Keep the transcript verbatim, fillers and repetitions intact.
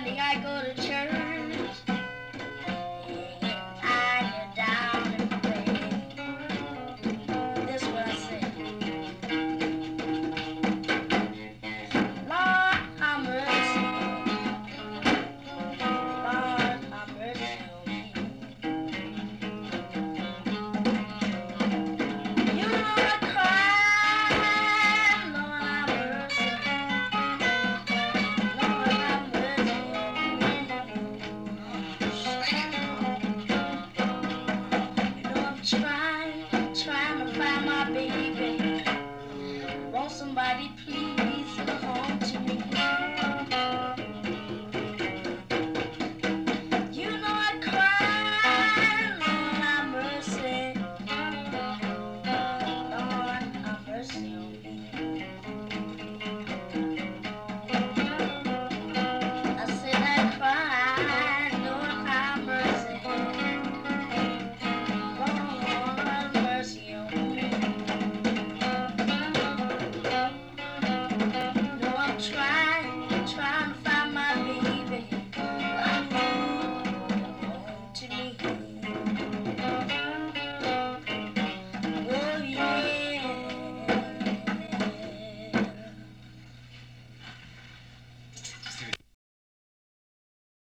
Sunday I go to church. I get down and pray. This is what I say. Lord, have mercy. Lord, have mercy on me. You know I cry. Lord, have mercy. Lord, have mercy on me. You know I'm trying, trying to find my baby. Won't somebody please